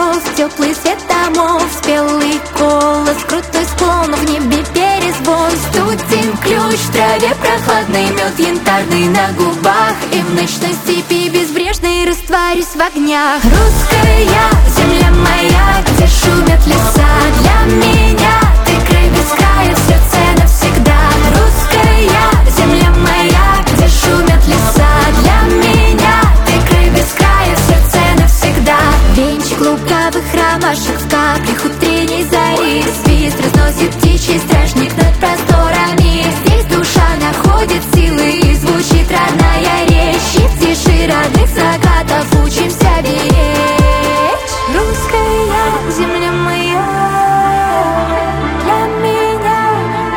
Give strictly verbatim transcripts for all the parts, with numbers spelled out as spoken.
цветов, теплый свет домов, спелый голос, крутой склон, в небе перезвон. Студень ключ, в траве прохладный мед янтарный на губах, и в ночной степи безбрежной растворюсь в огнях. Русская земля моя, где шумят леса, для меня ты край без края, в сердце навсегда. Русская земля моя, где шумят леса, для меня ты край без края, в сердце навсегда. Венчик луковых ромашек в каплях утренней зари, свист разносит птичий стражник над просторами. Здесь душа находит силы и звучит родная речь, и в тиши родных закатов учимся беречь. Русская земля моя, для меня.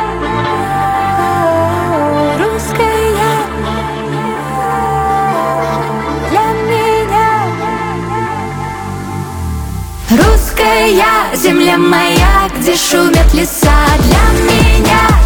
Русская для меня. Русская земля моя, где шумят леса, для меня.